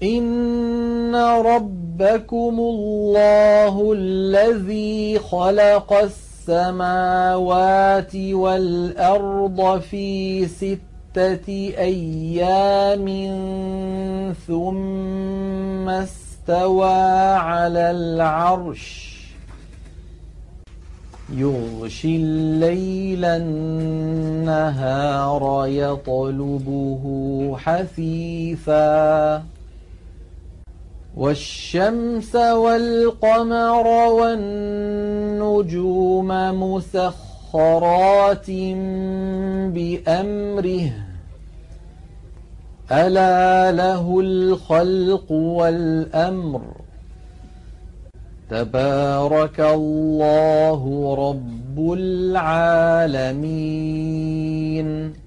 إن ربكم الله الذي خلق السماوات والأرض في 6 أيام ثم استوى على العرش يغشي الليل النهار يطلبه حثيثا والشمس والقمر والنجوم مسخرات بأمره ألا له الخلق والأمر تبارك الله رب العالمين.